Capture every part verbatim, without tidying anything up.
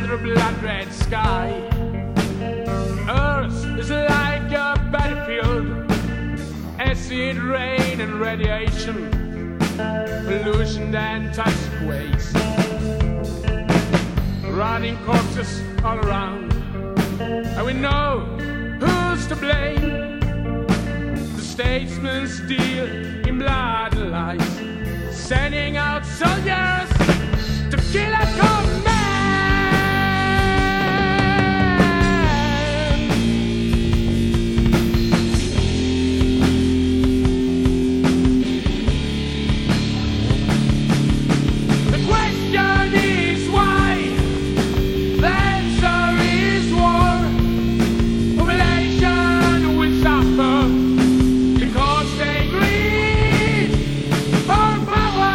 under a blood-red sky. Earth is like a battlefield, acid rain and radiation, pollution and toxic waste, rotting corpses all around. And we know who's to blame. The statesmen steal in blood and lies, sending out soldiers to kill a command. The question is why. The answer is war. Population will suffer because they greed for power.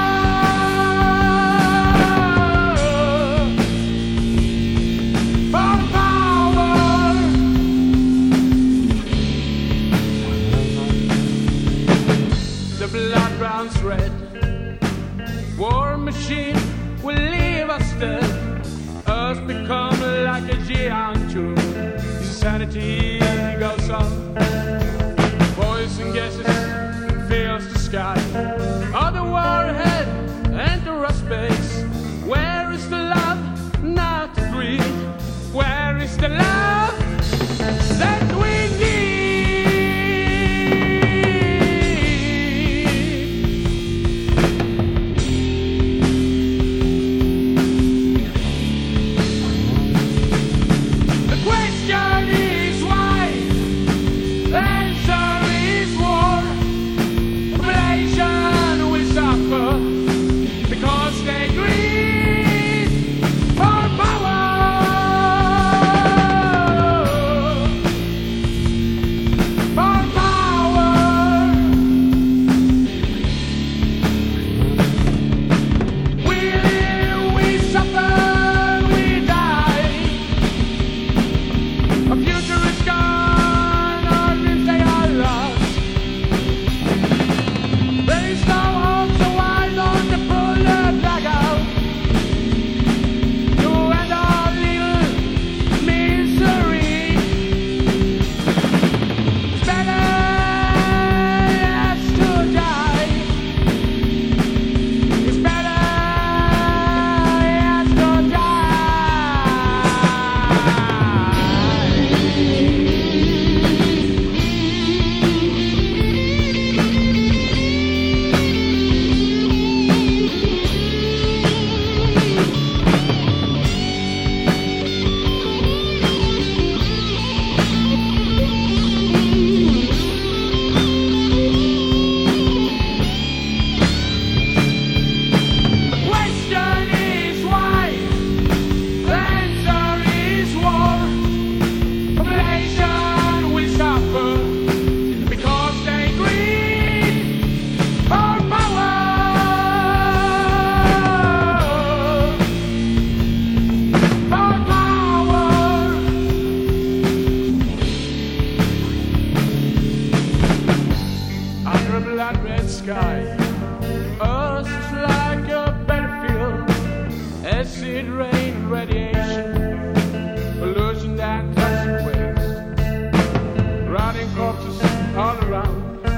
The blood runs red. War machine will leave us dead. Earth become like a giant tomb. Insanity goes on. Poison gases fills the sky. Other warhead enter our space. Where is the love, not the greed? Where is the love that we need? Blood-red sky. Earth is like a battlefield, acid rain, radiation, pollution and toxic waste, rotting corpses all around.